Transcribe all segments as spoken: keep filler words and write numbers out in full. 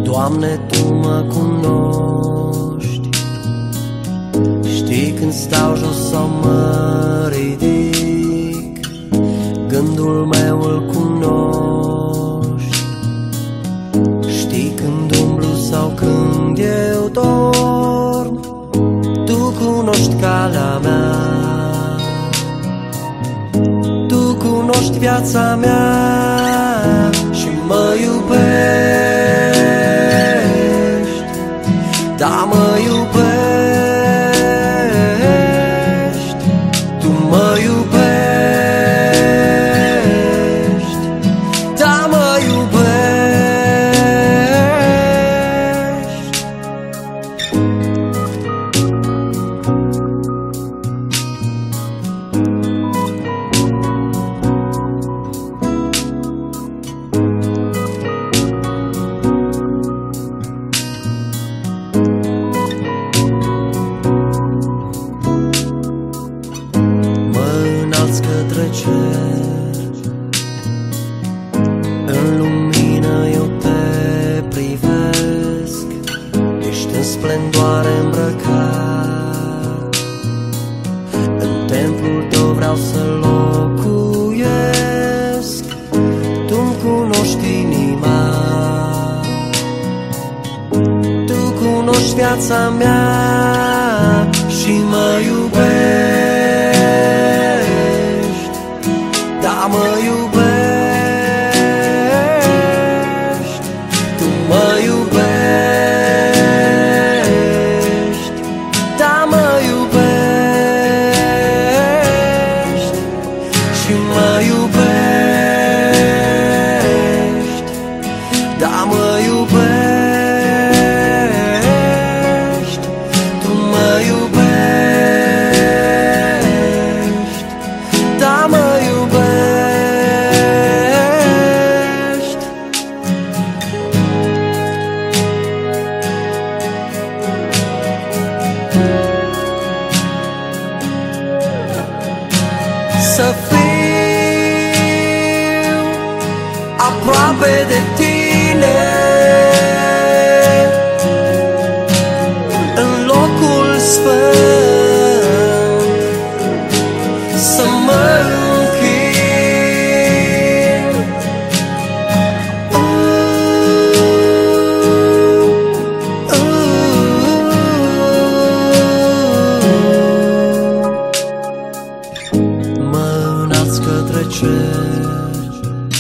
Doamne, Tu mă cunoști, știi când stau jos sau mă ridic, gândul meu îl cunoști, știi când umblu sau când eu dorm, Tu cunoști calea mea, Tu cunoști viața mea și mă iubești. Da, mă iubești, Tu mă iubești. Da, mă iubești. Către cer, în lumină eu te privesc, ești în splendoare îmbrăcat, în templul Tău vreau să locuiesc, Tu-mi cunoști inima, Tu cunoști viața mea și mă iubești. Da, mă iubești, Tu mă iubești. Da, mă iubești și mă iubești. Da, mă iubești, Tu mă iubești. Da, mă iubești. Să fiu aproape de Tine, în locul sfânt, să mă închin. uh, uh, uh. Mă înalți către cer,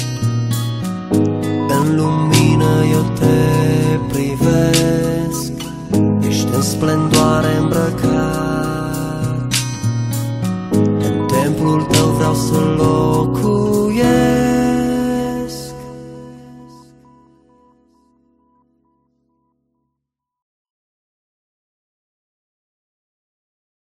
în lumină eu te privesc, ești în splendoare îmbrăcat, în templul Tău vreau să locuiesc,